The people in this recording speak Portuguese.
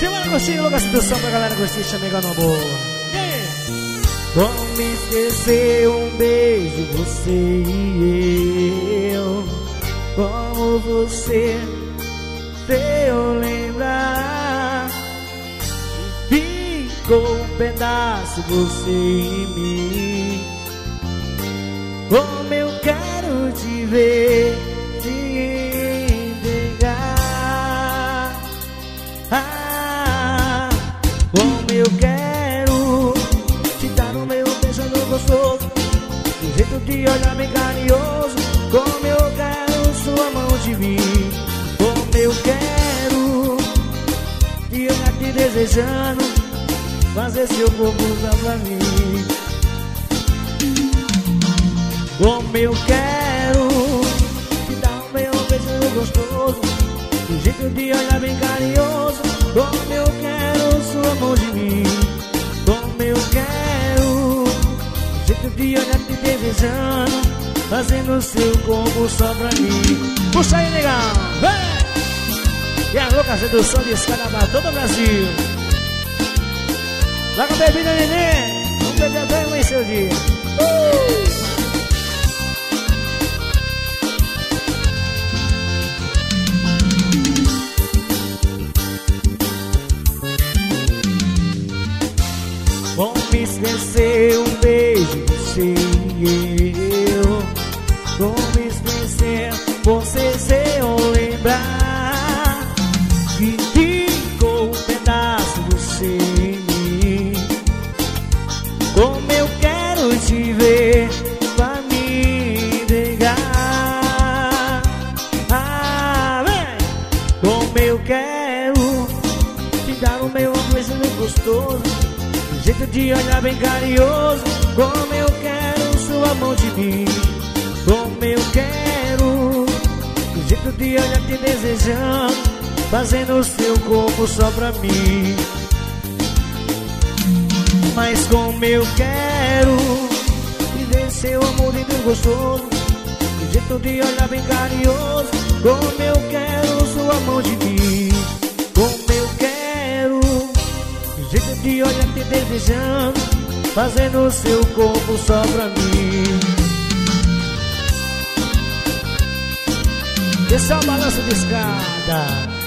Semana curtindo, Lucas do Som pra galera curtir, chamega no amor. E aí? Como esquecer um beijo, você e eu? Como você, se eu lembrar, ficou um pedaço você em mim. Como eu quero te ver, te entregar. Como eu quero te dar o meu beijo gostoso, um jeito de olhar bem carinhoso. Como eu quero sua mão de mim. Como eu quero te olhar te desejando, fazer seu corpo usar pra mim. Como eu quero te dar o meu beijo gostoso, um jeito de olhar bem carinhoso. Como eu quero sua mão de mim. Como eu quero um jeito de olhar te desejando, fazendo seu corpo só pra mim. Puxa aí, legal, vem! E a louca sedução de escada pra todo o Brasil. Lá com a bebida, neném, vamos beber até amanhecer o dia. Como esquecer um beijo, você e eu? Como esquecer você se eu lembrar que ficou um pedaço você em mim? Como eu quero te ver pra me entregar. Vem! Como eu quero te dar o meu beijo gostoso, um jeito de olhar bem carinhoso. Como eu quero sua mão de mim. Como eu quero um jeito de olhar te desejando, fazendo o seu corpo só pra mim. Mas como eu quero viver seu amor lindo e gostoso, um jeito de olhar bem carinhoso. Como eu quero sua mão de mim. Como eu quero um jeito de olhar te desejando, fazendo o seu corpo só pra mim. Esse é o balanço de escada.